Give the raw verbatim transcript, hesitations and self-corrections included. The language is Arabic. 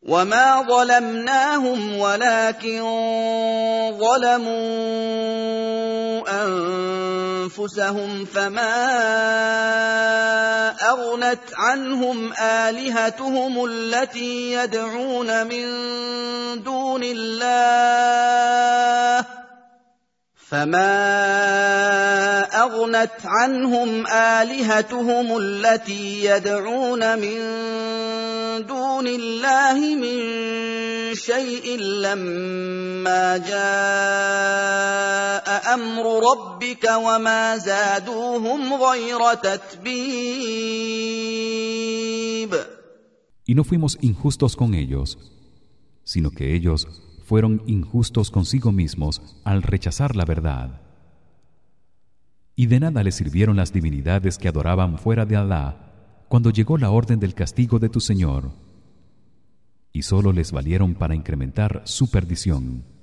وما ظلمناهم ولكن ظلموا أنفسهم فما أغنت عنهم آلهتهم التي يدعون من دون الله فما أغنت عنهم آلهتهم التي يدعون من دون الله من شيء لما جاء أمر ربك وما زادوهم غير تتبيب. Y no fuimos injustos con ellos, sino que ellos fueron injustos consigo mismos al rechazar la verdad. Y de nada les sirvieron las divinidades que adoraban fuera de Alá cuando llegó la orden del castigo de tu Señor, y solo les valieron para incrementar su perdición.